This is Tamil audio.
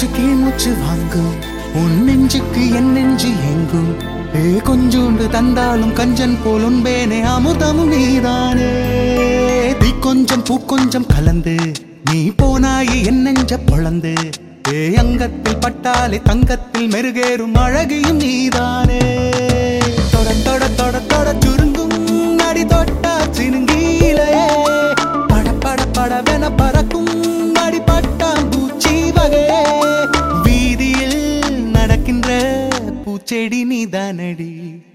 கீழ் மூச்சு வாங்கும் உன் நெஞ்சுக்கு என் நெஞ்சு எங்கும் கொஞ்சோண்டு தந்தாலும் கஞ்சன் போல் உன்பேனே அமுதமும் நீதானே தீ கொஞ்சம் பூ கொஞ்சம் கலந்து நீ போனாயே என் நெஞ்ச பொழந்து அங்கத்தில் பட்டாலே தங்கத்தில் மெருகேறும் அழகியும் நீதானே தொட தொட தொட தொட சுருங்கும் அடி தொட்டா சினுங்கீலையே பட பட படவென பறக்கும் அடி பட்டாம் பூச்சி வகையே வீதியில் நடக்கின்ற பூச்செடி நீதானடி.